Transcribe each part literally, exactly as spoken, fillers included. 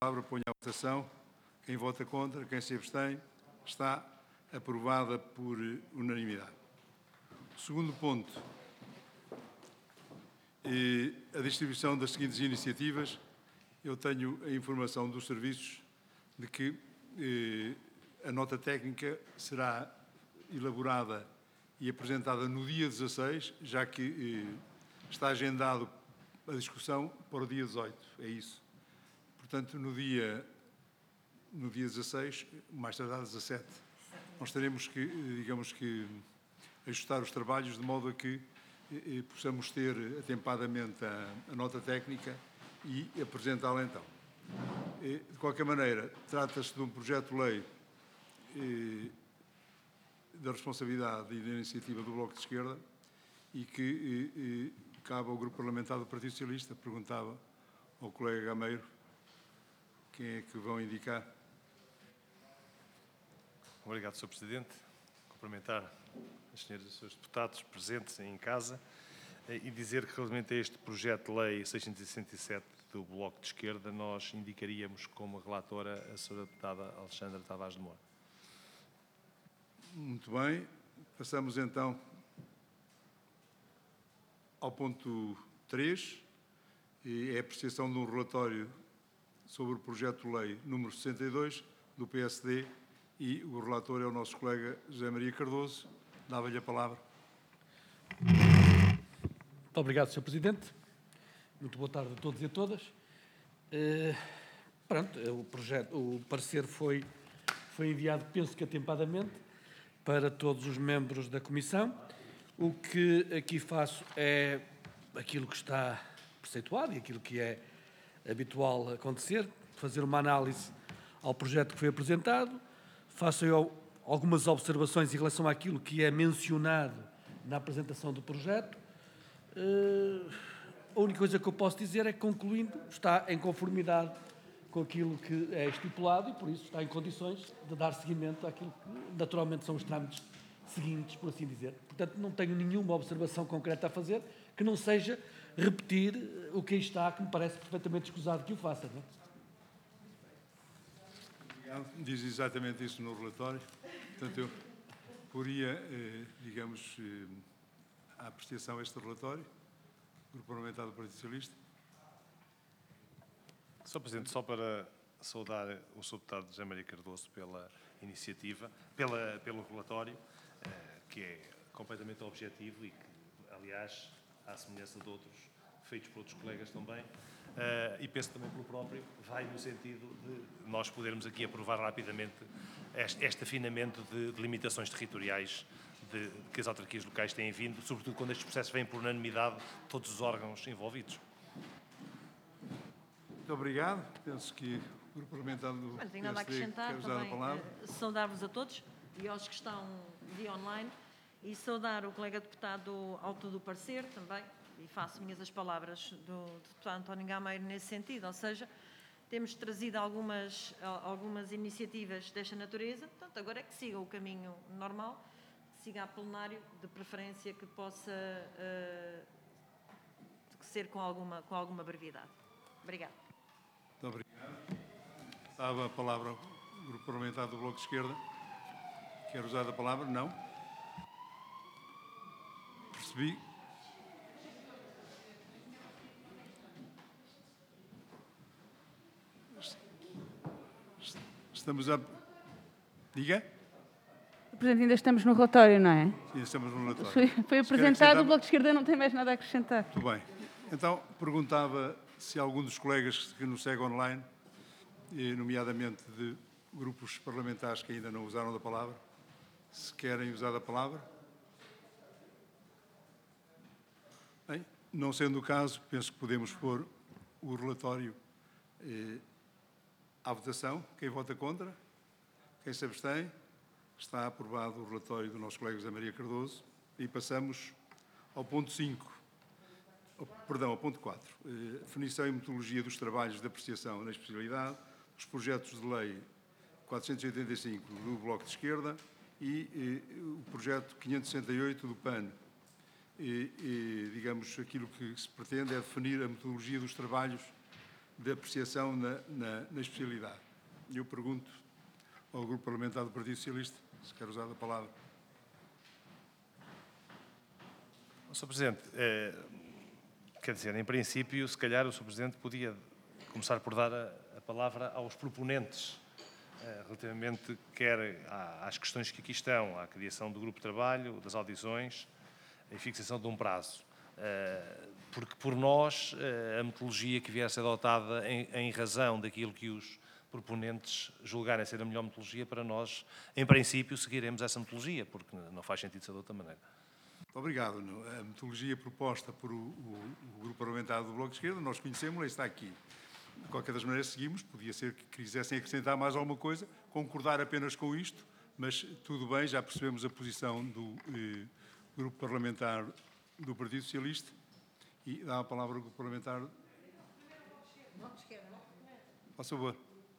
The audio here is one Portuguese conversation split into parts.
palavra, ponho à votação. Quem vota contra, quem se abstém, está aprovada por unanimidade. Segundo ponto, eh, a distribuição das seguintes iniciativas. Eu tenho a informação dos serviços de que eh, a nota técnica será elaborada e apresentada no dia dezasseis, já que eh, está agendado a discussão para o dia dezoito. É isso. Portanto, no dia, no dia dezasseis, mais tardar dezassete, nós teremos que, digamos que, ajustar os trabalhos de modo a que eh, possamos ter atempadamente a, a nota técnica e apresentá-la então. Eh, de qualquer maneira, trata-se de um projeto de lei eh, da responsabilidade e da iniciativa do Bloco de Esquerda e que eh, eh, cabe ao Grupo Parlamentar do Partido Socialista. Perguntava ao colega Gameiro quem é que vão indicar. Obrigado, senhor Presidente. Cumprimentar as senhoras e os senhores deputados presentes em casa e dizer que, relativamente a este projeto de lei seiscentos e sessenta e sete do Bloco de Esquerda, nós indicaríamos como relatora a senhora deputada Alexandra Tavares de Moura. Muito bem. Passamos então ao ponto três, é a apreciação de um relatório sobre o projeto de lei número sessenta e dois do P S D e o relator é o nosso colega José Maria Cardoso. Dava-lhe a palavra. Muito obrigado, senhor Presidente. Muito boa tarde a todos e a todas. Uh, pronto, o, projeto, o parecer foi, foi enviado, penso que atempadamente, para todos os membros da Comissão. O que aqui faço é aquilo que está preceituado e aquilo que é habitual acontecer, fazer uma análise ao projeto que foi apresentado, faço eu algumas observações em relação àquilo que é mencionado na apresentação do projeto. Uh, a única coisa que eu posso dizer é que, concluindo, está em conformidade com aquilo que é estipulado e, por isso, está em condições de dar seguimento àquilo que, naturalmente, são os trâmites seguintes, por assim dizer. Portanto, não tenho nenhuma observação concreta a fazer que não seja repetir o que aí está, que me parece perfeitamente escusado que o faça. Não é? Diz exatamente isso no relatório. Portanto, eu poria, eh, digamos, eh, a apreciação a este relatório, Grupo Parlamentar do Partido Socialista. senhor Presidente, só para saudar o senhor deputado José Maria Cardoso pela iniciativa, pela, pelo relatório, eh, que é completamente objetivo e que, aliás, à semelhança de outros, feitos por outros colegas também, uh, e penso também pelo próprio, vai no sentido de nós podermos aqui aprovar rapidamente este, este afinamento de, de limitações territoriais de, de que as autarquias locais têm vindo, sobretudo quando estes processos vêm por unanimidade de todos os órgãos envolvidos. Muito obrigado. Penso que o Grupo Parlamentar do Não tenho nada a P S D acrescentar. quer usar Também a palavra. uh, saudar-vos a todos e aos que estão via online e saudar o colega deputado autor do parecer também. E faço minhas as palavras do, do deputado António Gameiro nesse sentido, ou seja, temos trazido algumas, algumas iniciativas desta natureza, portanto, agora é que siga o caminho normal, siga a plenário, de preferência que possa uh, ser com alguma, com alguma brevidade. Obrigada. Muito obrigado. Dava a palavra ao Grupo Parlamentar do Bloco de Esquerda. Quer usar a palavra? Não? Percebi. Estamos a... Diga? Presidente, ainda estamos no relatório, não é? Sim, estamos no relatório. Foi, foi apresentado, o Bloco de Esquerda não tem mais nada a acrescentar. Muito bem. Então, perguntava se algum dos colegas que nos segue online, nomeadamente de grupos parlamentares que ainda não usaram da palavra, se querem usar da palavra. Bem, não sendo o caso, penso que podemos pôr o relatório eh, à votação. Quem vota contra? Quem se abstém? Está aprovado o relatório do nosso colega José Maria Cardoso. E passamos ao ponto cinco. Oh, perdão, ao ponto quatro. Eh, definição e metodologia dos trabalhos de apreciação na especialidade, os projetos de lei quatrocentos e oitenta e cinco do Bloco de Esquerda e eh, o projeto quinhentos e sessenta e oito do P A N. E, e, digamos, aquilo que se pretende é definir a metodologia dos trabalhos de apreciação na, na, na especialidade. Eu pergunto ao Grupo Parlamentar do Partido Socialista se quer usar a palavra. senhor Presidente, eh, quer dizer, em princípio, se calhar o senhor Presidente podia começar por dar a, a palavra aos proponentes, eh, relativamente quer às questões que aqui estão, à criação do grupo de trabalho, das audições e fixação de um prazo. Eh, porque por nós, eh, a metodologia que vier a ser adotada em, em razão daquilo que os proponentes julgarem ser a melhor metodologia, para nós, em princípio, seguiremos essa metodologia, porque não faz sentido ser de outra maneira. Muito obrigado. A metodologia proposta por o, o, o Grupo Parlamentar do Bloco de Esquerda, nós conhecemos-la e está aqui. De qualquer das maneiras, seguimos. Podia ser que quisessem acrescentar mais alguma coisa, concordar apenas com isto, mas tudo bem, já percebemos a posição do eh, Grupo Parlamentar do Partido Socialista e dá a palavra ao Grupo Parlamentar. Por favor.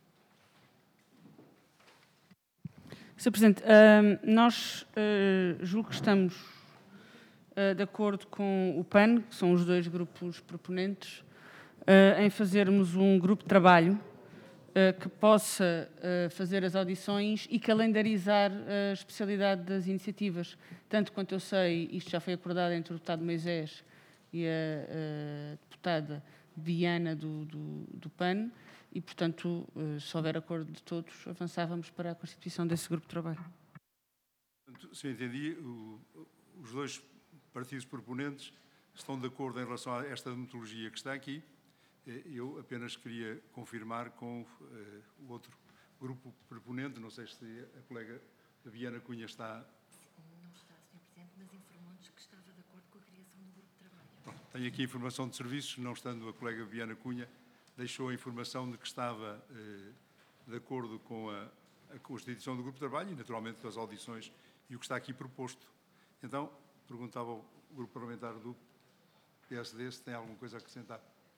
senhor Presidente, uh, nós uh, julgo que estamos uh, de acordo com o P A N, que são os dois grupos proponentes, uh, em fazermos um grupo de trabalho uh, que possa uh, fazer as audições e calendarizar a especialidade das iniciativas. Tanto quanto eu sei, isto já foi acordado entre o deputado Moisés e a, a deputada Viana do, do, do P A N, e, portanto, se houver acordo de todos, avançávamos para a constituição desse grupo de trabalho. Se eu entendi, o, os dois partidos proponentes estão de acordo em relação a esta metodologia que está aqui. Eu apenas queria confirmar com uh, o outro grupo proponente, não sei se a colega Viana Cunha está... Não está, senhor Presidente, mas informou-nos que estava de acordo com a criação do grupo de trabalho. Pronto, tenho aqui a informação de serviços, não estando a colega Viana Cunha, deixou a informação de que estava eh, de acordo com a, a constituição do grupo de trabalho e, naturalmente, das audições e o que está aqui proposto. Então, perguntava ao grupo parlamentar do P S D se tem alguma coisa a acrescentar.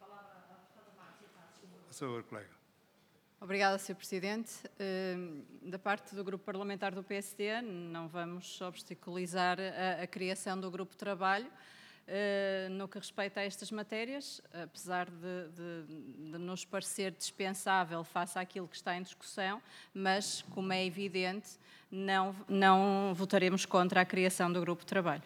A senhora colega. Obrigada, senhor Presidente. Da parte do Grupo Parlamentar do P S D, não vamos obstaculizar a, a criação do grupo de trabalho. No que respeita a estas matérias, apesar de, de, de nos parecer dispensável face àquilo que está em discussão, mas, como é evidente, não, não votaremos contra a criação do grupo de trabalho.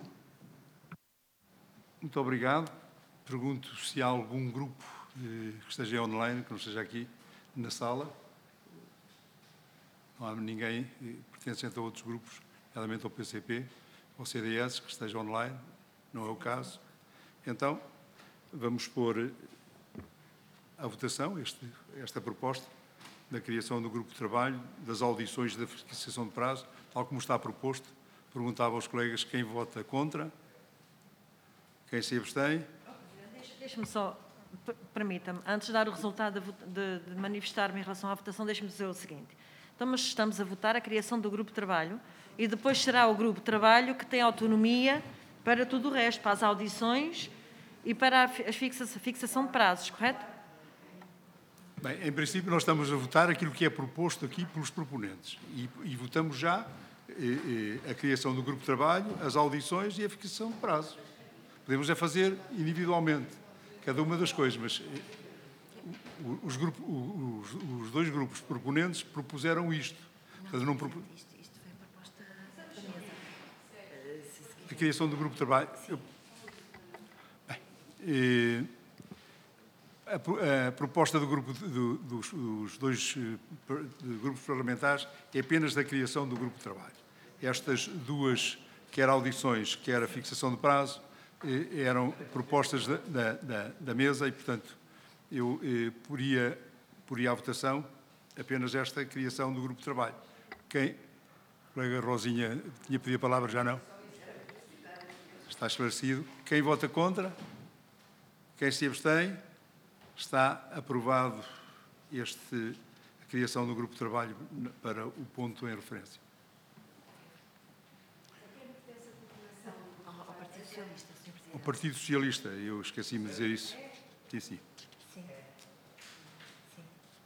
Muito obrigado. Pergunto se há algum grupo eh, que esteja online, que não esteja aqui na sala. Não há ninguém eh, pertencente a outros grupos, nomeadamente ao P C P, ao C D S, que esteja online. Não é o caso. Então, vamos pôr à votação este, esta proposta da criação do grupo de trabalho, das audições da fixação de prazo, tal como está proposto. Perguntava aos colegas quem vota contra, quem se abstém. Deixe-me só, permita-me, antes de dar o resultado de, de, de manifestar-me em relação à votação, deixe-me dizer o seguinte. Então, mas estamos a votar a criação do grupo de trabalho e depois será o grupo de trabalho que tem autonomia para tudo o resto, para as audições e para a fixação, fixação de prazos, correto? Bem, em princípio, nós estamos a votar aquilo que é proposto aqui pelos proponentes. E, e votamos já eh, eh, a criação do grupo de trabalho, as audições e a fixação de prazos. Podemos é fazer individualmente cada uma das coisas, mas eh, os, grupos, os, os dois grupos proponentes propuseram isto. Portanto, não propu... Isto, isto foi a proposta da mesa. A criação do grupo de trabalho. Eu... Bem, eh, a, a proposta do grupo do, dos, dos dois eh, grupos parlamentares é apenas da criação do grupo de trabalho. Estas duas, quer audições, quer a fixação de prazo, eh, eram propostas da, da, da, da mesa e, portanto, eu eh, poria, poria à votação apenas esta criação do grupo de trabalho. Quem? A colega Rosinha tinha pedido a palavra, já não? Está esclarecido. Quem vota contra? Quem se abstém? Está aprovado este, a criação do grupo de trabalho para o ponto em referência. Ao Partido Socialista, senhor Presidente. O Partido Socialista, eu esqueci-me de dizer isso. Sim, sim. Sim. Sim.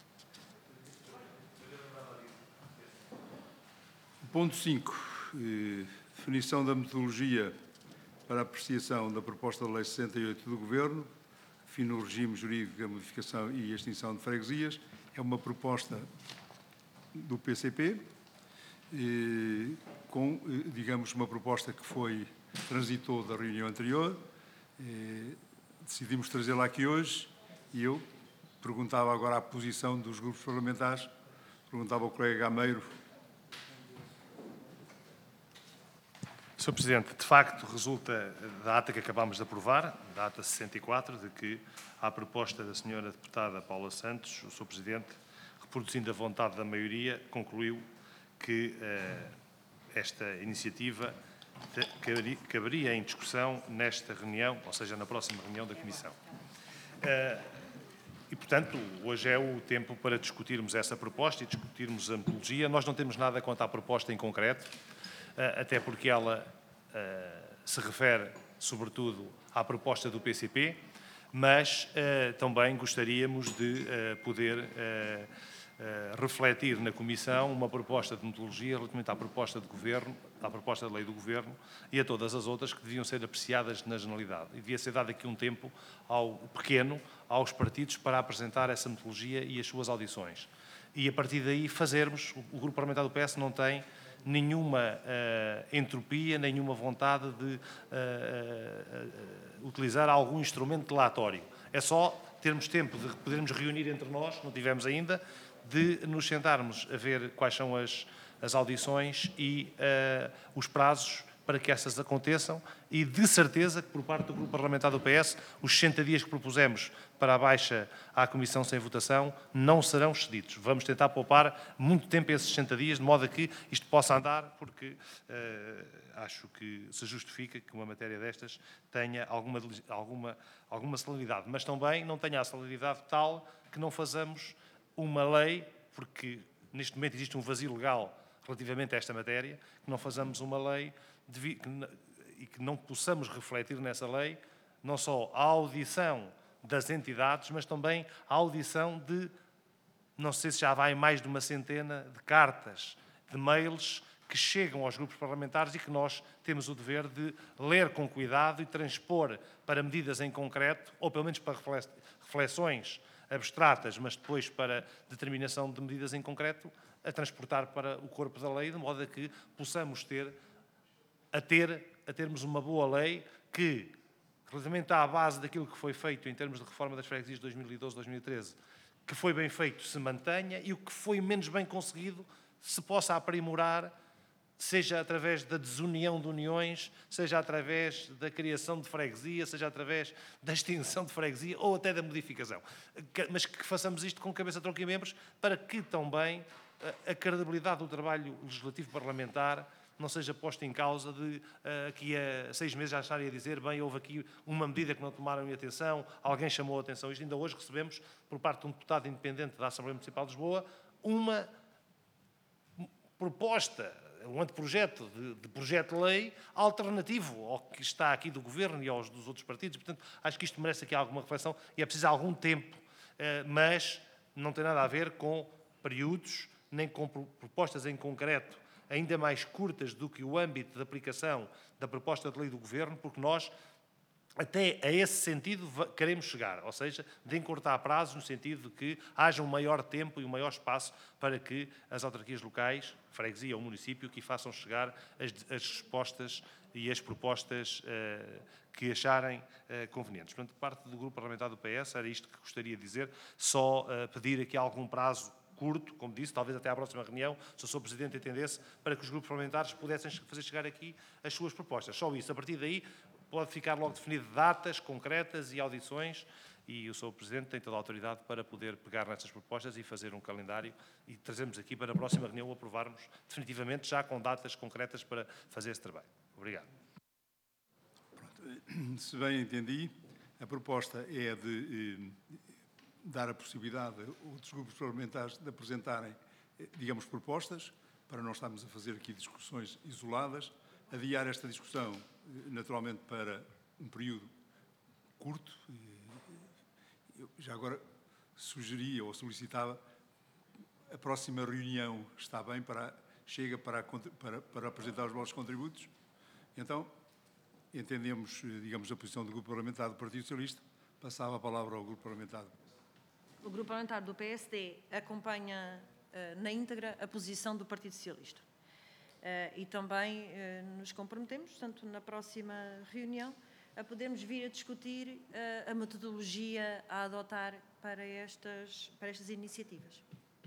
Ponto cinco. Eh, definição da metodologia para a apreciação da proposta de lei sessenta e oito do Governo, define o regime jurídico da modificação e extinção de freguesias. É uma proposta do P C P, eh, com, eh, digamos, uma proposta que foi, transitou da reunião anterior. Eh, decidimos trazê-la aqui hoje e eu perguntava agora a posição dos grupos parlamentares, perguntava ao colega Gameiro. senhor Presidente, de facto resulta da ata que acabámos de aprovar, da ata sessenta e quatro, de que, à proposta da senhora deputada Paula Santos, o senhor Presidente, reproduzindo a vontade da maioria, concluiu que eh, esta iniciativa caberia em discussão nesta reunião, ou seja, na próxima reunião da Comissão. Eh, E, portanto, hoje é o tempo para discutirmos essa proposta e discutirmos a metodologia. Nós não temos nada quanto à proposta em concreto, até porque ela uh, se refere, sobretudo, à proposta do P C P, mas uh, também gostaríamos de uh, poder uh, uh, refletir na Comissão uma proposta de metodologia relativamente à proposta de Governo, à proposta de lei do Governo e a todas as outras que deviam ser apreciadas na generalidade. E devia ser dado aqui um tempo ao pequeno, aos partidos, para apresentar essa metodologia e as suas audições. E, a partir daí, fazermos... O Grupo Parlamentar do P S não tem nenhuma uh, entropia, nenhuma vontade de uh, uh, uh, utilizar algum instrumento delatório. É só termos tempo de podermos reunir entre nós, não tivemos ainda, de nos sentarmos a ver quais são as, as audições e uh, os prazos para que essas aconteçam e, de certeza, que por parte do Grupo Parlamentar do P S, os sessenta dias que propusemos para a baixa à Comissão sem votação não serão excedidos. Vamos tentar poupar muito tempo esses sessenta dias, de modo a que isto possa andar, porque uh, acho que se justifica que uma matéria destas tenha alguma, alguma, alguma celeridade, mas também não tenha a celeridade tal que não façamos uma lei, porque neste momento existe um vazio legal relativamente a esta matéria, que não façamos uma lei de, que, e que não possamos refletir nessa lei não só a audição das entidades, mas também a audição de, não sei se já vai mais de uma centena de cartas, de mails que chegam aos grupos parlamentares e que nós temos o dever de ler com cuidado e transpor para medidas em concreto, ou pelo menos para reflexões abstratas, mas depois para determinação de medidas em concreto, a transportar para o corpo da lei, de modo a que possamos ter, a ter, a termos uma boa lei que, relativamente à base daquilo que foi feito em termos de reforma das freguesias de dois mil e doze a dois mil e treze, que foi bem feito se mantenha e o que foi menos bem conseguido se possa aprimorar, seja através da desunião de uniões, seja através da criação de freguesia, seja através da extinção de freguesia ou até da modificação. Mas que façamos isto com cabeça, tronco e membros para que também a credibilidade do trabalho legislativo parlamentar não seja posta em causa de aqui a seis meses já estarem a dizer bem, houve aqui uma medida que não tomaram em atenção, alguém chamou a atenção. Isto ainda hoje recebemos, por parte de um deputado independente da Assembleia Municipal de Lisboa, uma proposta, um anteprojeto de, de projeto de lei alternativo ao que está aqui do Governo e aos dos outros partidos. Portanto, acho que isto merece aqui alguma reflexão e é preciso algum tempo, mas não tem nada a ver com períodos, nem com propostas em concreto ainda mais curtas do que o âmbito de aplicação da proposta de lei do Governo, porque nós, até a esse sentido, queremos chegar, ou seja, de encurtar prazos no sentido de que haja um maior tempo e um maior espaço para que as autarquias locais, freguesia ou município, que façam chegar as, as respostas e as propostas uh, que acharem uh, convenientes. Portanto, parte do Grupo Parlamentar do P S, era isto que gostaria de dizer, só uh, pedir aqui algum prazo curto, como disse, talvez até à próxima reunião, se o senhor Presidente entendesse, para que os grupos parlamentares pudessem fazer chegar aqui as suas propostas. Só isso. A partir daí, pode ficar logo definido datas concretas e audições e o senhor Presidente tem toda a autoridade para poder pegar nessas propostas e fazer um calendário e trazermos aqui para a próxima reunião aprovarmos definitivamente já com datas concretas para fazer esse trabalho. Obrigado. Pronto. Se bem entendi, a proposta é de eh, dar a possibilidade a outros grupos parlamentares de apresentarem, digamos, propostas, para não estarmos a fazer aqui discussões isoladas, adiar esta discussão, naturalmente, para um período curto. Eu já agora sugeria ou solicitava a próxima reunião está bem, para, chega para, para, para apresentar os vossos contributos. Então, entendemos, digamos, a posição do Grupo Parlamentar do Partido Socialista Passava a palavra ao Grupo Parlamentar. O Grupo Parlamentar do P S D acompanha uh, na íntegra a posição do Partido Socialista. Uh, e também uh, nos comprometemos, portanto, na próxima reunião, a podermos vir a discutir uh, a metodologia a adotar para estas, para estas iniciativas.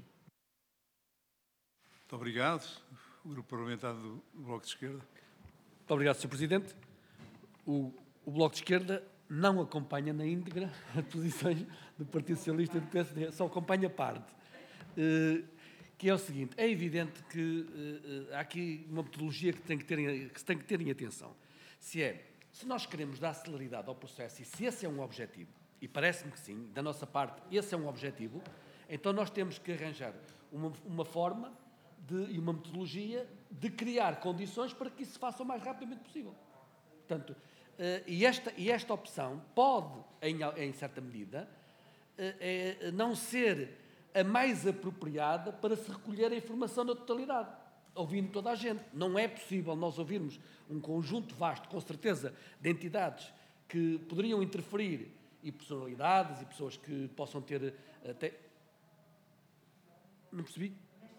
Muito obrigado. O Grupo Parlamentar do Bloco de Esquerda. Muito obrigado, senhor Presidente. O, o Bloco de Esquerda não acompanha na íntegra as posições do Partido Socialista e do P S D, só acompanha parte. Uh, que é o seguinte, é evidente que uh, há aqui uma metodologia que, tem que, ter, que se tem que ter em atenção. Se é, se nós queremos dar celeridade ao processo e se esse é um objetivo, e parece-me que sim, da nossa parte esse é um objetivo, então nós temos que arranjar uma, uma forma de, e uma metodologia de criar condições para que isso se faça o mais rapidamente possível. Portanto, uh, e, esta, e esta opção pode, em, em certa medida, uh, é, não ser a mais apropriada para se recolher a informação na totalidade, ouvindo toda a gente. Não é possível nós ouvirmos um conjunto vasto, com certeza, de entidades que poderiam interferir, e personalidades, e pessoas que possam ter até... Não percebi?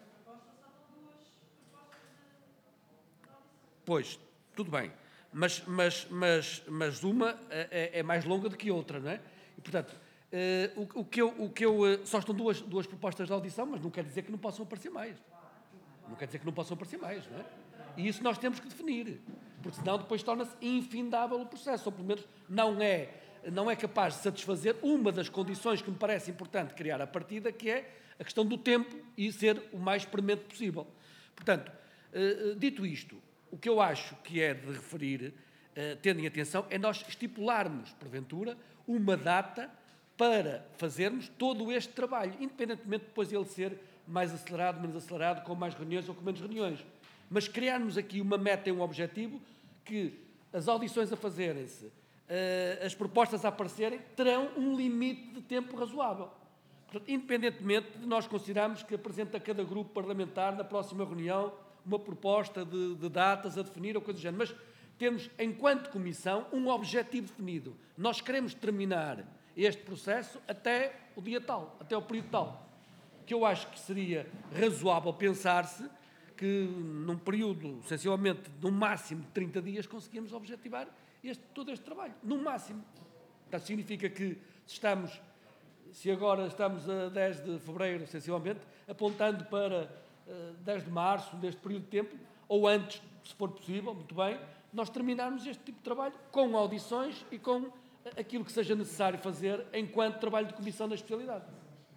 Pois, tudo bem. Mas, mas, mas, mas uma é, é mais longa do que outra, não é? E, portanto, uh, o, o que eu... O que eu uh, só estão duas, duas propostas de audição, mas não quer dizer que não possam aparecer mais. Não quer dizer que não possam aparecer mais, não é? E isso nós temos que definir, porque senão depois torna-se infindável o processo, ou pelo menos não é, não é capaz de satisfazer uma das condições que me parece importante criar a partida, que é a questão do tempo e ser o mais premente possível. Portanto, uh, dito isto, o que eu acho que é de referir, uh, tendo em atenção, é nós estipularmos, porventura, uma data para fazermos todo este trabalho, independentemente depois de ele ser mais acelerado, menos acelerado, com mais reuniões ou com menos reuniões. Mas criarmos aqui uma meta e um objetivo que as audições a fazerem-se, uh, as propostas a aparecerem, terão um limite de tempo razoável. Portanto, independentemente de nós considerarmos que apresenta cada grupo parlamentar na próxima reunião uma proposta de, de datas a definir ou coisa do género, mas temos, enquanto comissão, um objetivo definido. Nós queremos terminar este processo até o dia tal, até o período tal, que eu acho que seria razoável pensar-se que num período, sensivelmente, no máximo de trinta dias, conseguimos objetivar este, todo este trabalho, no máximo. Portanto, significa que se estamos, se agora estamos a dez de fevereiro, sensivelmente, apontando para uh, dez de março, deste período de tempo, ou antes, se for possível, muito bem, nós terminarmos este tipo de trabalho com audições e com aquilo que seja necessário fazer enquanto trabalho de comissão da especialidade.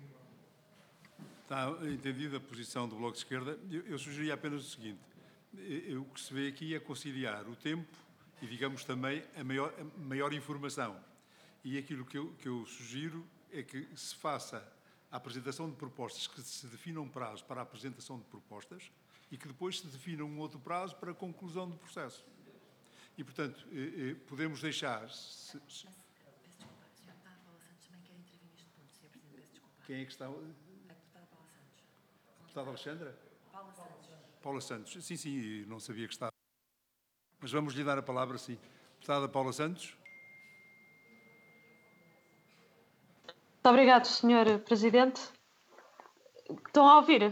Está entendida a posição do Bloco de Esquerda. Eu, eu sugeria apenas o seguinte. O que se vê aqui é conciliar o tempo e, digamos, também a maior, a maior informação. E aquilo que eu, que eu sugiro é que se faça a apresentação de propostas, que se defina um prazo para a apresentação de propostas e que depois se defina um outro prazo para a conclusão do processo. E, portanto, eh, eh, podemos deixar... Se, se... Peço desculpa, a senhora deputada Paula Santos também quer intervir neste ponto, senhor Presidente, peço desculpa. Quem é que está... A deputada Paula Santos. A deputada Alexandra? Paula Santos. Paula Santos. Sim, sim, não sabia que estava. Mas vamos lhe dar a palavra, sim. Deputada Paula Santos. Muito obrigado, senhor Presidente. Estão a ouvir?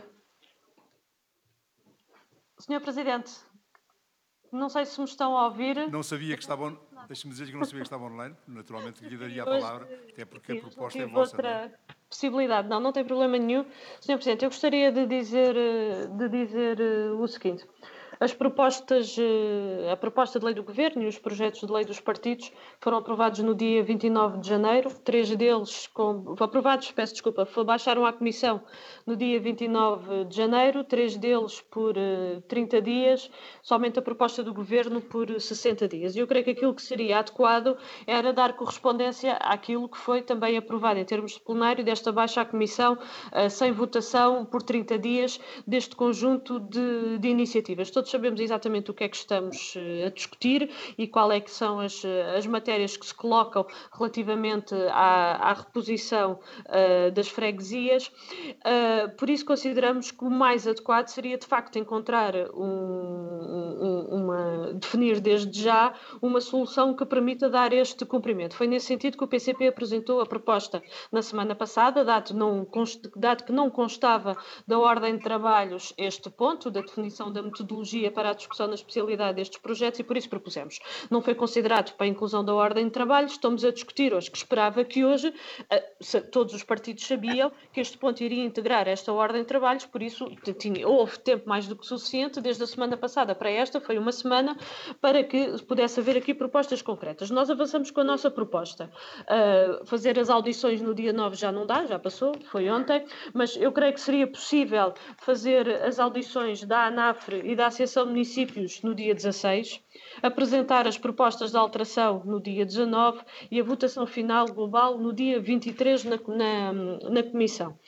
senhor Presidente, não sei se me estão a ouvir. Não sabia que estavam... Deixe-me dizer que não sabia que estava online. Naturalmente lhe daria a palavra, até porque a proposta é vossa. Outra possibilidade. Não, não tem problema nenhum. senhor Presidente, eu gostaria de dizer, de dizer o seguinte. As propostas, a proposta de lei do Governo e os projetos de lei dos partidos foram aprovados no dia vinte e nove de janeiro. Três deles, com, aprovados, peço desculpa, baixaram à Comissão no dia vinte e nove de janeiro. Três deles por uh, trinta dias, somente a proposta do Governo por sessenta dias. E eu creio que aquilo que seria adequado era dar correspondência àquilo que foi também aprovado em termos de plenário desta baixa à Comissão, uh, sem votação por trinta dias, deste conjunto de, de iniciativas. Todos todos sabemos exatamente o que é que estamos a discutir e qual é que são as, as matérias que se colocam relativamente à, à reposição uh, das freguesias. Uh, por isso consideramos que o mais adequado seria, de facto, encontrar um, um, uma, definir desde já uma solução que permita dar este cumprimento. Foi nesse sentido que o P C P apresentou a proposta na semana passada, dado, não, dado que não constava da ordem de trabalhos este ponto, da definição da metodologia para a discussão na especialidade destes projetos, e por isso propusemos. Não foi considerado para a inclusão da ordem de trabalhos, estamos a discutir hoje, que esperava que hoje todos os partidos sabiam que este ponto iria integrar esta ordem de trabalhos, por isso tinha, houve tempo mais do que suficiente, desde a semana passada para esta, foi uma semana, para que pudesse haver aqui propostas concretas. Nós avançamos com a nossa proposta. Uh, fazer as audições no dia nove já não dá, já passou, foi ontem, mas eu creio que seria possível fazer as audições da ANAFRE e da Associação de Municípios no dia dezasseis, apresentar as propostas de alteração no dia dezanove e a votação final global no dia vinte e três na, na, na Comissão.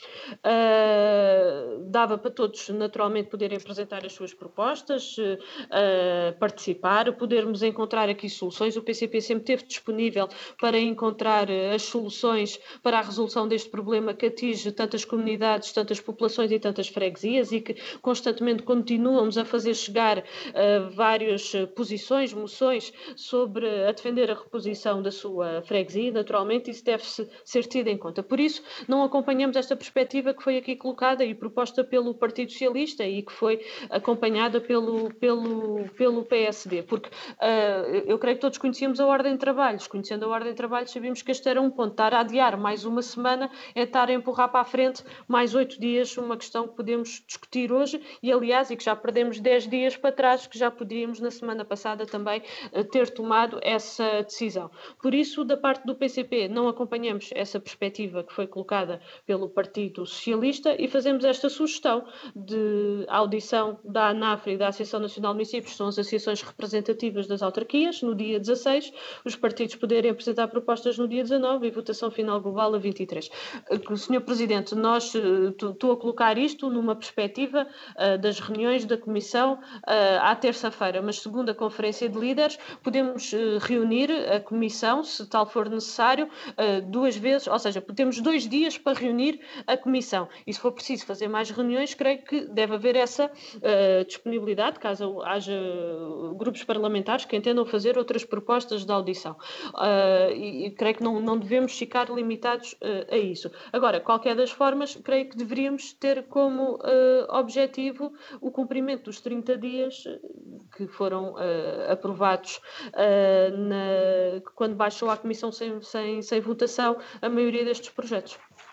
Uh, dava para todos, naturalmente, poderem apresentar as suas propostas, uh, participar, podermos encontrar aqui soluções. O P C P sempre esteve disponível para encontrar as soluções para a resolução deste problema que atinge tantas comunidades, tantas populações e tantas freguesias e que constantemente continuamos a fazer chegar uh, várias posições, moções sobre a defender a reposição da sua freguesia. Naturalmente, isso deve ser tido em conta. Por isso, não acompanhamos esta perspectiva que foi aqui colocada e proposta pelo Partido Socialista e que foi acompanhada pelo, pelo, pelo P S D, porque uh, eu creio que todos conhecíamos a ordem de trabalhos. Conhecendo a ordem de trabalhos, sabíamos que este era um ponto. Estar a adiar mais uma semana é estar a empurrar para a frente mais oito dias, uma questão que podemos discutir hoje e, aliás, e que já perdemos dez dias para trás, que já poderíamos na semana passada também uh, ter tomado essa decisão. Por isso, da parte do P C P, não acompanhamos essa perspectiva que foi colocada pelo Partido Socialista e fazemos esta sugestão de audição da ANAFRE e da Associação Nacional de municípios, que são as associações representativas das autarquias, no dia dezasseis, os partidos poderem apresentar propostas no dia dezanove e votação final global a vinte e três. senhor Presidente, nós estou a colocar isto numa perspectiva uh, das reuniões da Comissão uh, à terça-feira, mas segundo a Conferência de Líderes, podemos uh, reunir a Comissão, se tal for necessário, uh, duas vezes, ou seja, temos dois dias para reunir a Comissão. E se for preciso fazer mais reuniões, creio que deve haver essa uh, disponibilidade, caso haja grupos parlamentares que entendam fazer outras propostas de audição. Uh, e, e creio que não, não devemos ficar limitados uh, a isso. Agora, qualquer das formas, creio que deveríamos ter como uh, objetivo o cumprimento dos trinta dias que foram uh, aprovados uh, na, quando baixou à Comissão sem, sem, sem votação a maioria destes projetos.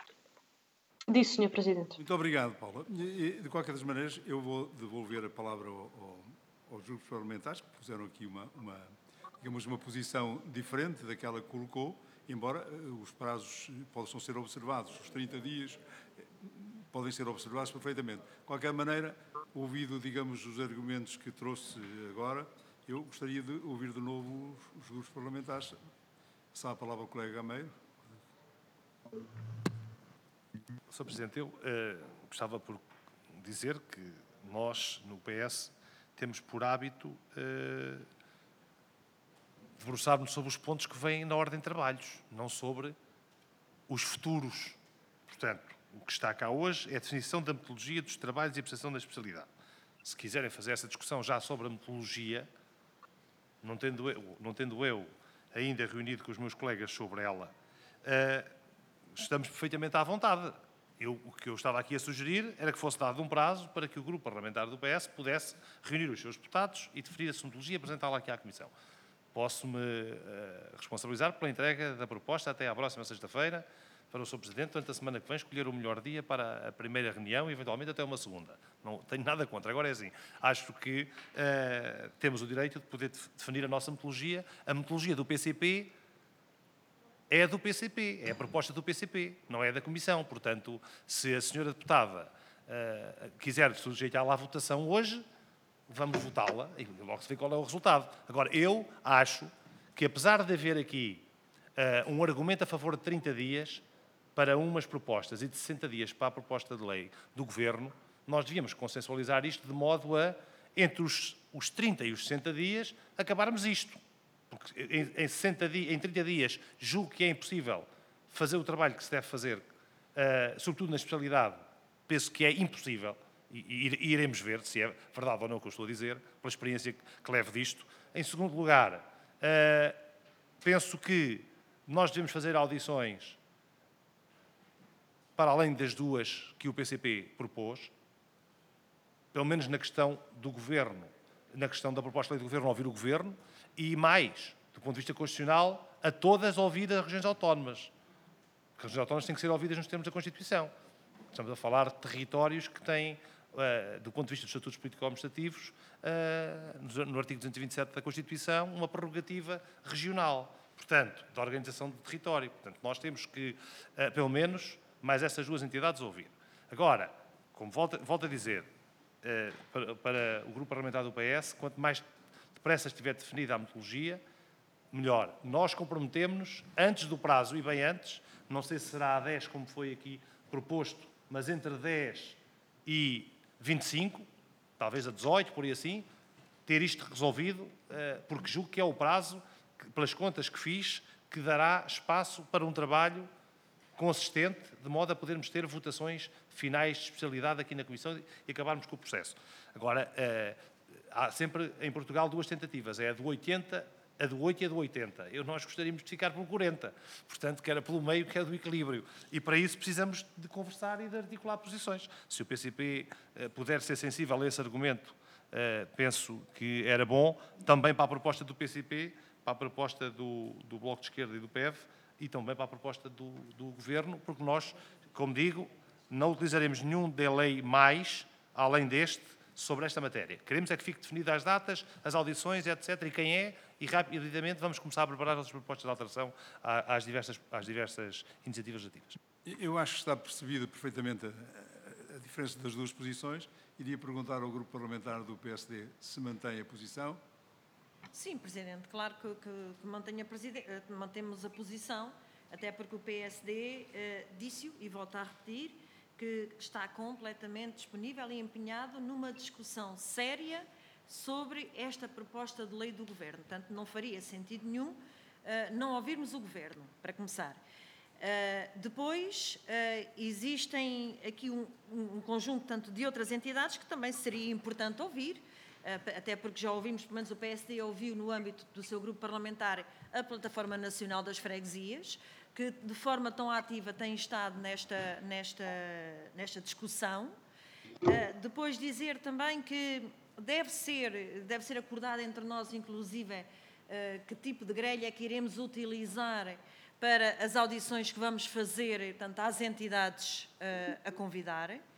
Disse, senhor Presidente. Muito obrigado, Paula. E, de qualquer das maneiras, eu vou devolver a palavra ao, ao, aos grupos parlamentares que puseram aqui uma, uma, digamos, uma posição diferente daquela que colocou, embora os prazos possam ser observados, os trinta dias podem ser observados perfeitamente. De qualquer maneira, ouvido, digamos, os argumentos que trouxe agora, eu gostaria de ouvir de novo os, os grupos parlamentares. Passar a palavra ao colega Gameiro. senhor Presidente, eu uh, gostava por dizer que nós, no P S, temos por hábito uh, debruçar-nos sobre os pontos que vêm na ordem de trabalhos, não sobre os futuros. Portanto, o que está cá hoje é a definição da metodologia dos trabalhos e a prestação da especialidade. Se quiserem fazer essa discussão já sobre a metodologia, não tendo eu, não tendo eu ainda reunido com os meus colegas sobre ela, uh, estamos perfeitamente à vontade. Eu, o que eu estava aqui a sugerir era que fosse dado um prazo para que o grupo parlamentar do P S pudesse reunir os seus deputados e definir a sua metodologia e apresentá-la aqui à Comissão. Posso-me uh, responsabilizar pela entrega da proposta até à próxima sexta-feira para o senhor Presidente, durante a semana que vem, escolher o melhor dia para a primeira reunião e, eventualmente, até uma segunda. Não tenho nada contra. Agora é assim, acho que uh, temos o direito de poder definir a nossa metodologia. A metodologia do P C P é do P C P, é a proposta do P C P, não é da Comissão. Portanto, se a senhora deputada uh, quiser sujeitar-la à votação hoje, vamos votá-la e logo se vê qual é o resultado. Agora, eu acho que, apesar de haver aqui uh, um argumento a favor de trinta dias para umas propostas e de sessenta dias para a proposta de lei do Governo, nós devíamos consensualizar isto de modo a entre os, os trinta e os sessenta dias, acabarmos isto. Porque em, em, sessenta dias, em trinta dias julgo que é impossível fazer o trabalho que se deve fazer, uh, sobretudo na especialidade, penso que é impossível, e, e, e iremos ver se é verdade ou não o que eu estou a dizer, pela experiência que, que levo disto. Em segundo lugar, uh, penso que nós devemos fazer audições para além das duas que o P C P propôs, pelo menos na questão do Governo, na questão da proposta de lei do Governo, ouvir o Governo, e mais, do ponto de vista constitucional, a todas ouvir as regiões autónomas. As regiões autónomas têm que ser ouvidas nos termos da Constituição. Estamos a falar de territórios que têm, uh, do ponto de vista dos estatutos político-administrativos, uh, no artigo duzentos e vinte e sete da Constituição, uma prerrogativa regional, portanto, da organização do território. Portanto, nós temos que, uh, pelo menos, mais essas duas entidades ouvir. Agora, como volto, volto a dizer, uh, para, para o grupo parlamentar do P S, quanto mais depressa estiver definida a metodologia, melhor. Nós comprometemos-nos, antes do prazo e bem antes, não sei se será a dez, como foi aqui proposto, mas entre dez e vinte e cinco, talvez a dezoito, por aí assim, ter isto resolvido, porque julgo que é o prazo, que, pelas contas que fiz, que dará espaço para um trabalho consistente, de modo a podermos ter votações finais de especialidade aqui na Comissão e acabarmos com o processo. Agora, há sempre em Portugal duas tentativas, é a do oitenta, a do oito e a do oitenta. Eu, nós gostaríamos de ficar pelo quarenta, portanto, que era pelo meio, que é do equilíbrio. E para isso precisamos de conversar e de articular posições. Se o P C P uh, puder ser sensível a esse argumento, uh, penso que era bom, também para a proposta do P C P, para a proposta do, do Bloco de Esquerda e do P E V, e também para a proposta do, do Governo, porque nós, como digo, não utilizaremos nenhum delay mais, além deste, sobre esta matéria. Queremos é que fique definidas as datas, as audições, etcétera, e quem é, e rapidamente vamos começar a preparar as propostas de alteração às diversas, às diversas iniciativas legislativas. Eu acho que está percebida perfeitamente a, a diferença das duas posições. Iria perguntar ao grupo parlamentar do P S D se mantém a posição. Sim, Presidente, claro que, que, que mantenha a, mantemos a posição, até porque o P S D eh, disse-o, e volto a repetir, que está completamente disponível e empenhado numa discussão séria sobre esta proposta de lei do Governo. Portanto, não faria sentido nenhum uh, não ouvirmos o Governo, para começar. Uh, depois, uh, existem aqui um, um conjunto tanto de outras entidades que também seria importante ouvir, uh, até porque já ouvimos, pelo menos o P S D ouviu no âmbito do seu grupo parlamentar a Plataforma Nacional das Freguesias, que de forma tão ativa tem estado nesta, nesta, nesta discussão. Uh, depois dizer também que deve ser, deve ser acordado entre nós, inclusive, uh, que tipo de grelha é que iremos utilizar para as audições que vamos fazer, tanto às entidades uh, a convidar. Uh,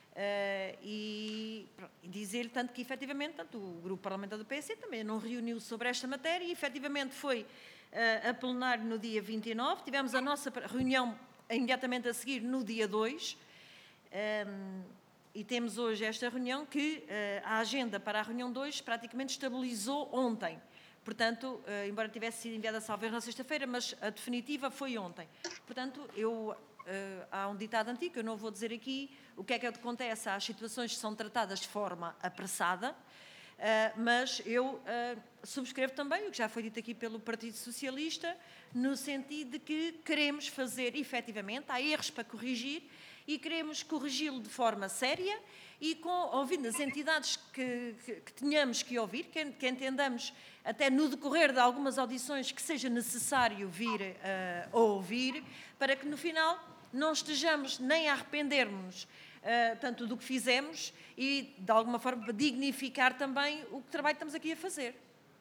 e, e dizer, tanto que, efetivamente, tanto o grupo parlamentar do P S também não reuniu sobre esta matéria e, efetivamente, foi uh, a plenário no dia vinte e nove. Tivemos a nossa reunião imediatamente a seguir no dia dois. Um, E temos hoje esta reunião que uh, a agenda para a reunião dois praticamente estabilizou ontem. Portanto, uh, embora tivesse sido enviada salvo erro na sexta-feira, mas a definitiva foi ontem. Portanto, eu, uh, há um ditado antigo, eu não vou dizer aqui o que é que acontece às situações que são tratadas de forma apressada, uh, mas eu uh, subscrevo também o que já foi dito aqui pelo Partido Socialista, no sentido de que queremos fazer, efetivamente, há erros para corrigir, e queremos corrigi-lo de forma séria e com, ouvindo as entidades que, que, que tenhamos que ouvir, que, que entendamos até no decorrer de algumas audições que seja necessário vir uh, a ouvir, para que no final não estejamos nem a arrependermos uh, tanto do que fizemos e de alguma forma dignificar também o trabalho que estamos aqui a fazer.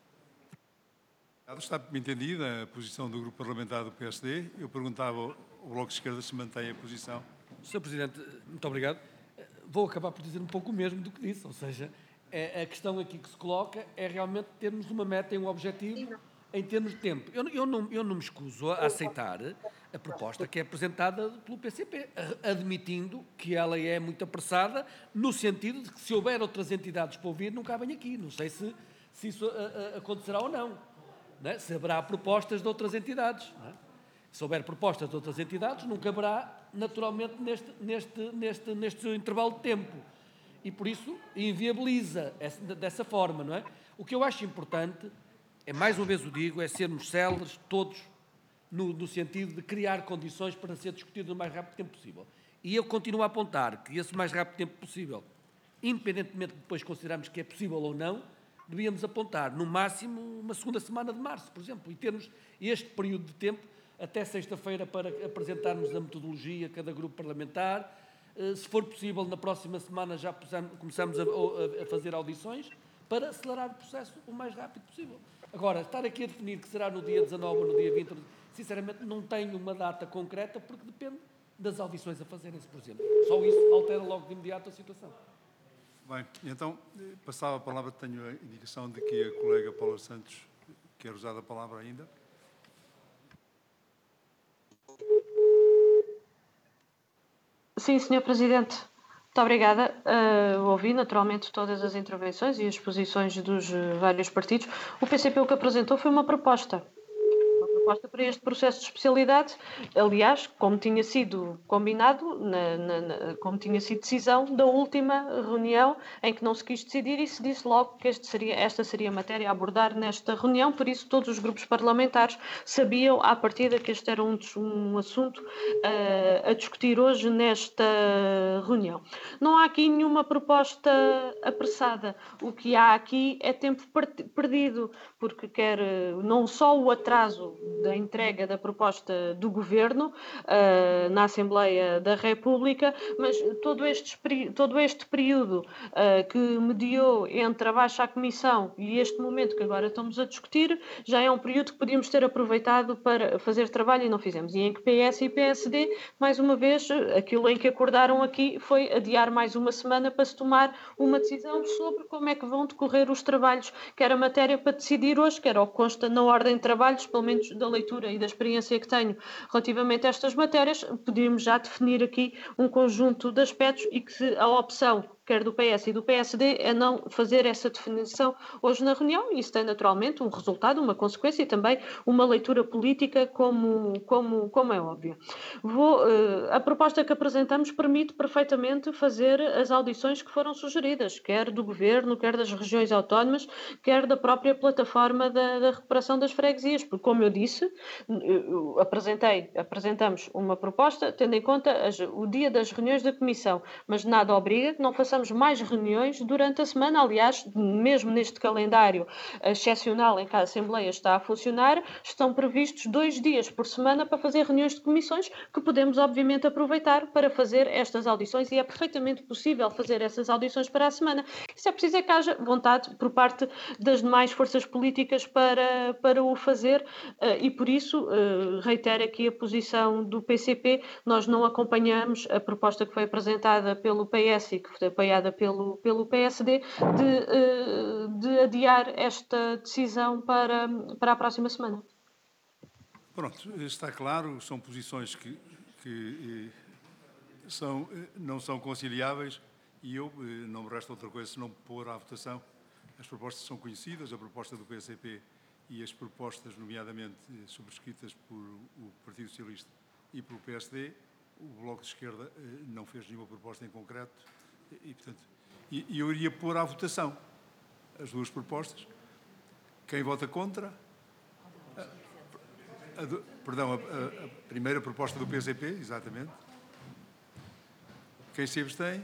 Está entendida a posição do grupo parlamentar do P S D. Eu perguntava ao Bloco de Esquerda se mantém a posição. senhor Presidente, muito obrigado. Vou acabar por dizer um pouco o mesmo do que disse, ou seja, é, a questão aqui que se coloca é realmente termos uma meta e um objetivo em termos de tempo. Eu, eu, não, eu não me escuso a aceitar a proposta que é apresentada pelo P C P, admitindo que ela é muito apressada, no sentido de que se houver outras entidades para ouvir, não cabem aqui. Não sei se, se isso a, a, acontecerá ou não, não é? Se haverá propostas de outras entidades, não é? Se houver propostas de outras entidades, não caberá naturalmente neste, neste, neste, neste intervalo de tempo. e, por isso, inviabiliza essa, dessa forma, não é? O que eu acho importante, é mais uma vez o digo, é sermos céleres todos no, no sentido de criar condições para ser discutido no mais rápido tempo possível. E eu continuo a apontar que esse mais rápido tempo possível, independentemente de depois considerarmos que é possível ou não, devíamos apontar, no máximo, uma segunda semana de março, por exemplo, e termos este período de tempo até sexta-feira para apresentarmos a metodologia a cada grupo parlamentar. Se for possível, na próxima semana já começamos a, a fazer audições para acelerar o processo o mais rápido possível. Agora, estar aqui a definir que será no dia dezanove ou no dia vinte, sinceramente não tenho uma data concreta porque depende das audições a fazerem-se, por exemplo. Só isso altera logo de imediato a situação. Bem, então, passava a palavra, tenho a indicação de que a colega Paula Santos quer usar a palavra ainda. Sim, senhor Presidente. Muito obrigada. Uh, ouvi naturalmente todas as intervenções e as posições dos uh, vários partidos. O P C P o que apresentou foi uma proposta. Uma proposta para este processo de especialidade, aliás, como tinha sido combinado, na, na, na, como tinha sido decisão da última reunião em que não se quis decidir e se disse logo que este seria, esta seria a matéria a abordar nesta reunião, por isso todos os grupos parlamentares sabiam à partida que este era um, um assunto uh, a discutir hoje nesta reunião. Não há aqui nenhuma proposta apressada, o que há aqui é tempo perdido, porque quer não só o atraso da entrega da proposta do Governo uh, na Assembleia da República, mas todo este, todo este período uh, que mediou entre a baixa comissão e este momento que agora estamos a discutir, já é um período que podíamos ter aproveitado para fazer trabalho e não fizemos. E em que P S e P S D, mais uma vez, aquilo em que acordaram aqui foi adiar mais uma semana para se tomar uma decisão sobre como é que vão decorrer os trabalhos, que era matéria para decidir hoje, que era o que consta na ordem de trabalhos, pelo menos da leitura e da experiência que tenho relativamente a estas matérias, podíamos já definir aqui um conjunto de aspectos e que se a opção quer do P S e do P S D, é não fazer essa definição hoje na reunião, e isso tem naturalmente um resultado, uma consequência e também uma leitura política, como, como, como é óbvio. Vou, uh, a proposta que apresentamos permite perfeitamente fazer as audições que foram sugeridas, quer do Governo, quer das regiões autónomas, quer da própria plataforma da, da recuperação das freguesias, porque, como eu disse, eu apresentei, apresentamos uma proposta tendo em conta as, o dia das reuniões da Comissão, mas nada obriga que não façamos mais reuniões durante a semana. Aliás, mesmo neste calendário excepcional em que a Assembleia está a funcionar, estão previstos dois dias por semana para fazer reuniões de comissões que podemos, obviamente, aproveitar para fazer estas audições, e é perfeitamente possível fazer essas audições para a semana. Isso é preciso é que haja vontade por parte das demais forças políticas para, para o fazer, e por isso reitero aqui a posição do P C P. Nós não acompanhamos a proposta que foi apresentada pelo P S e que foi apoiada pelo, pelo P S D de, de adiar esta decisão para, para a próxima semana. Pronto, está claro, são posições que, que são, não são conciliáveis e eu não me resta outra coisa senão pôr à votação. As propostas são conhecidas, a proposta do P C P e as propostas, nomeadamente subscritas por o Partido Socialista e pelo P S D. O Bloco de Esquerda não fez nenhuma proposta em concreto e, portanto, e, e eu iria pôr à votação as duas propostas. Quem vota contra? A, a, a, perdão, a, a, a primeira proposta do P C P, exatamente. Quem se abstém?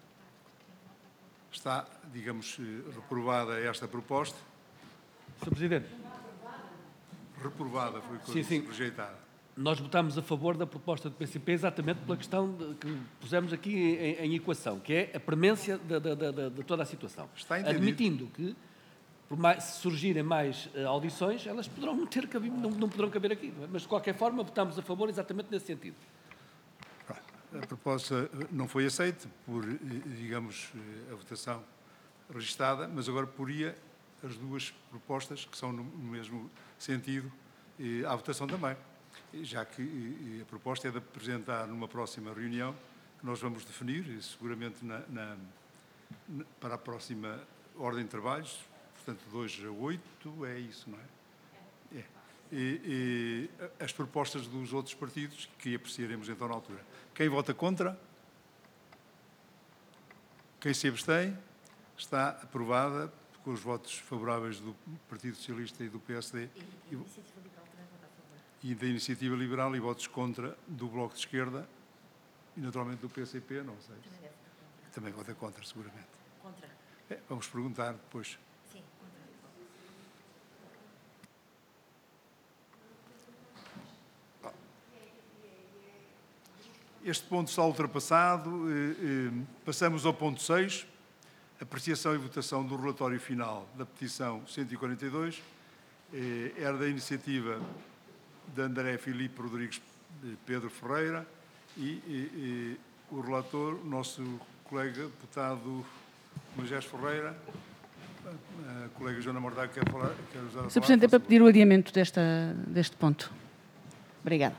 Está, digamos, reprovada esta proposta. senhor Presidente. Reprovada, foi sim, sim. rejeitada. Nós votámos a favor da proposta do P C P exatamente pela questão de, que pusemos aqui em, em equação, que é a premência de, de, de, de toda a situação. Está entendido. Admitindo que, por mais, se surgirem mais uh, audições, elas poderão não, ter, não, não poderão caber aqui. Não é? Mas, de qualquer forma, votámos a favor exatamente nesse sentido. A proposta não foi aceita por, digamos, a votação registada, mas agora poria as duas propostas, que são no mesmo sentido, à votação também. Já que a proposta é de apresentar numa próxima reunião, que nós vamos definir, seguramente na, na, para a próxima ordem de trabalhos, portanto, de dois a oito, é isso, não é? É. E, e as propostas dos outros partidos, que apreciaremos então na altura. Quem vota contra? Quem Quem se abstém está aprovada com os votos favoráveis do Partido Socialista e do P S D e, e da Iniciativa Liberal e votos contra do Bloco de Esquerda e, naturalmente, do P C P, não sei. Também vota contra, seguramente. Contra. É, vamos perguntar depois. Sim, contra. Este ponto está ultrapassado. Eh, eh, passamos ao ponto seis. Apreciação e votação do relatório final da petição cento e quarenta e dois. Eh, era da iniciativa de André Filipe Rodrigues Pedro Ferreira e, e, e o relator, o nosso colega deputado Moisés Ferreira. A colega Joana Mordago quer falar. Quer usar a senhor palavra. Presidente, é para pedir o adiamento desta, deste ponto. Obrigada.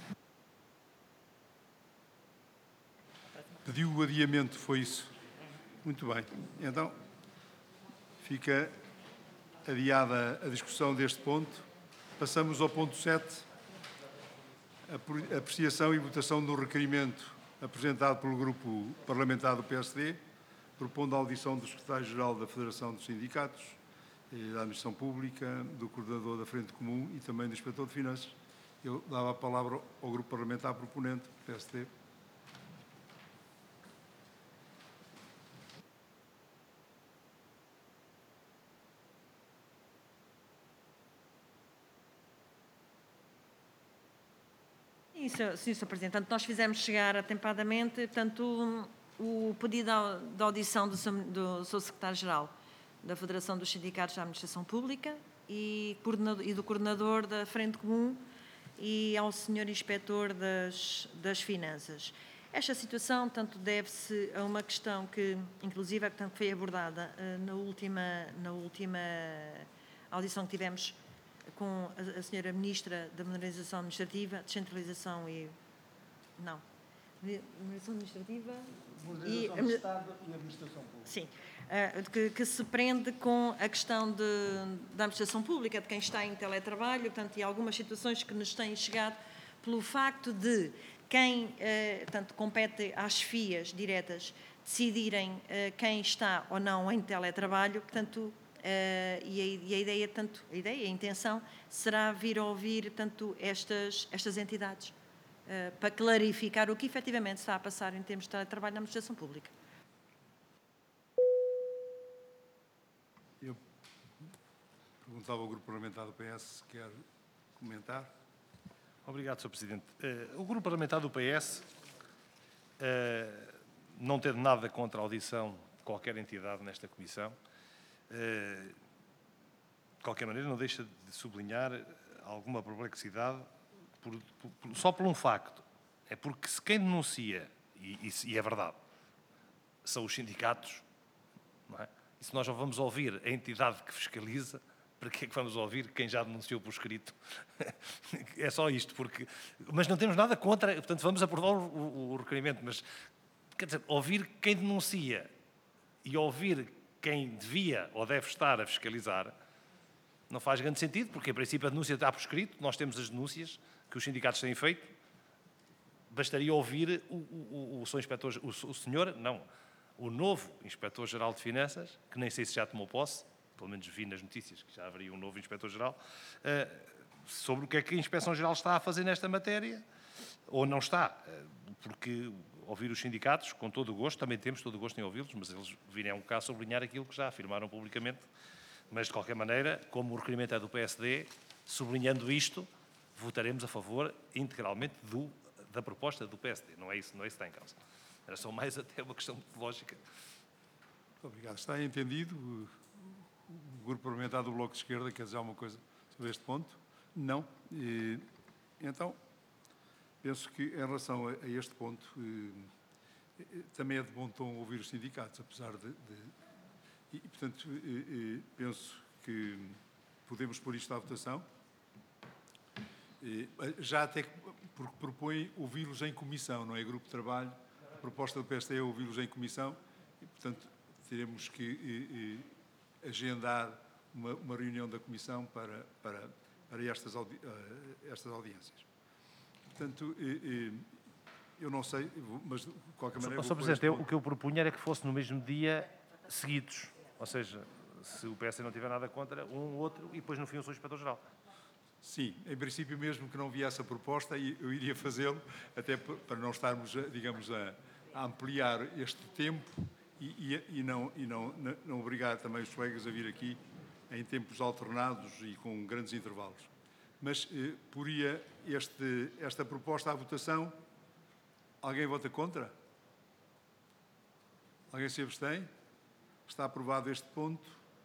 Pediu o adiamento, foi isso? Muito bem. Então, fica adiada a discussão deste ponto. Passamos ao ponto sete. A apreciação e votação do requerimento apresentado pelo Grupo Parlamentar do P S D, propondo a audição do Secretário-Geral da Federação dos Sindicatos, da Administração Pública, do Coordenador da Frente Comum e também do Inspetor de Finanças. Eu dava a palavra ao Grupo Parlamentar proponente, P S D. Sim, senhor, sim, senhor Presidente. Portanto, nós fizemos chegar atempadamente portanto, o pedido de audição do, do seu Secretário-Geral da Federação dos Sindicatos da Administração Pública e, e do Coordenador da Frente Comum e ao senhor Inspetor das, das Finanças. Esta situação, tanto deve-se a uma questão que, inclusive, portanto, foi abordada uh, na, última, na última audição que tivemos com a, a senhora Ministra da Modernização Administrativa, Descentralização e... Não. Modernização Administrativa... Modernização e, do Estado e Administração Pública. Sim. Uh, que, que se prende com a questão de, da administração pública, de quem está em teletrabalho, portanto, e algumas situações que nos têm chegado pelo facto de quem, uh, portanto, compete às F I As diretas decidirem uh, quem está ou não em teletrabalho, portanto, Uh, e, a, e a ideia, tanto a ideia, a intenção será vir a ouvir, portanto, estas, estas entidades uh, para clarificar o que efetivamente está a passar em termos de teletrabalho na administração pública. Eu perguntava ao Grupo Parlamentar do P S se quer comentar. Obrigado, senhor Presidente. Uh, o Grupo Parlamentar do P S, uh, não tendo nada contra a audição de qualquer entidade nesta comissão, de qualquer maneira, não deixa de sublinhar alguma perplexidade por, por, só por um facto. É porque se quem denuncia, e, e, e é verdade, são os sindicatos, não é? E se nós já vamos ouvir a entidade que fiscaliza, para que é que vamos ouvir quem já denunciou por escrito? É só isto, porque... Mas não temos nada contra, portanto, vamos aprovar o, o, o requerimento, mas, quer dizer, ouvir quem denuncia e ouvir quem devia ou deve estar a fiscalizar, não faz grande sentido, porque, em princípio, a denúncia está por escrito, nós temos as denúncias que os sindicatos têm feito, bastaria ouvir o, o, o, o, inspetor, o, o senhor, não, o novo Inspetor-Geral de Finanças, que nem sei se já tomou posse, pelo menos vi nas notícias que já haveria um novo Inspetor-Geral, uh, sobre o que é que a Inspeção-Geral está a fazer nesta matéria, ou não está, uh, porque... ouvir os sindicatos, com todo o gosto, também temos todo o gosto em ouvi-los, mas eles virem cá sublinhar aquilo que já afirmaram publicamente. Mas, de qualquer maneira, como o requerimento é do P S D, sublinhando isto, votaremos a favor integralmente do, da proposta do P S D. Não é isso, não é isso que está em causa. Era só mais até uma questão de lógica. Muito obrigado. Está entendido? O Grupo Parlamentar do Bloco de Esquerda quer dizer alguma coisa sobre este ponto? Não. E, então... penso que, em relação a, a este ponto, eh, também é de bom tom ouvir os sindicatos, apesar de... de e, portanto, eh, eh, penso que podemos pôr isto à votação, eh, já até que, porque propõe ouvi-los em comissão, não é grupo de trabalho. A proposta do P S D é ouvi-los em comissão e, portanto, teremos que eh, eh, agendar uma, uma reunião da comissão para, para, para estas, audi, uh, estas audiências. Portanto, eu não sei, vou- mas de qualquer maneira... Sr. vou pôr Presidente, este eu- ponto. o que eu propunha era que fosse no mesmo dia seguidos. Ou seja, se o P S não tiver nada contra, um ou outro, e depois no fim eu sou o inspetor-geral. Sim, em princípio mesmo que não viesse a proposta, e eu iria fazê-lo, até p- para não estarmos, a- digamos, a, a ampliar este tempo e, e- e não, e não, não- não obrigar também os colegas a vir aqui em tempos alternados e com grandes intervalos. Mas eh, poria este, esta proposta à votação. Alguém vota contra? Alguém se abstém? Está aprovado este ponto.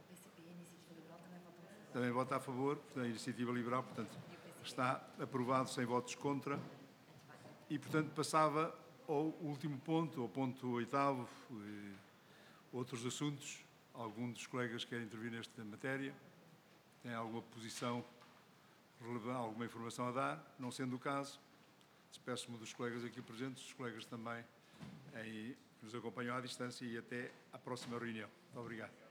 Também vota a favor, portanto, a Iniciativa Liberal, portanto, está aprovado sem votos contra. E, portanto, passava ao último ponto, ao ponto oitavo, eh, outros assuntos. Algum dos colegas quer intervir nesta matéria? Tem alguma posição relevante, alguma informação a dar? Não sendo o caso, despeço-me dos colegas aqui presentes, dos colegas também em, que nos acompanham à distância e até à próxima reunião. Muito obrigado.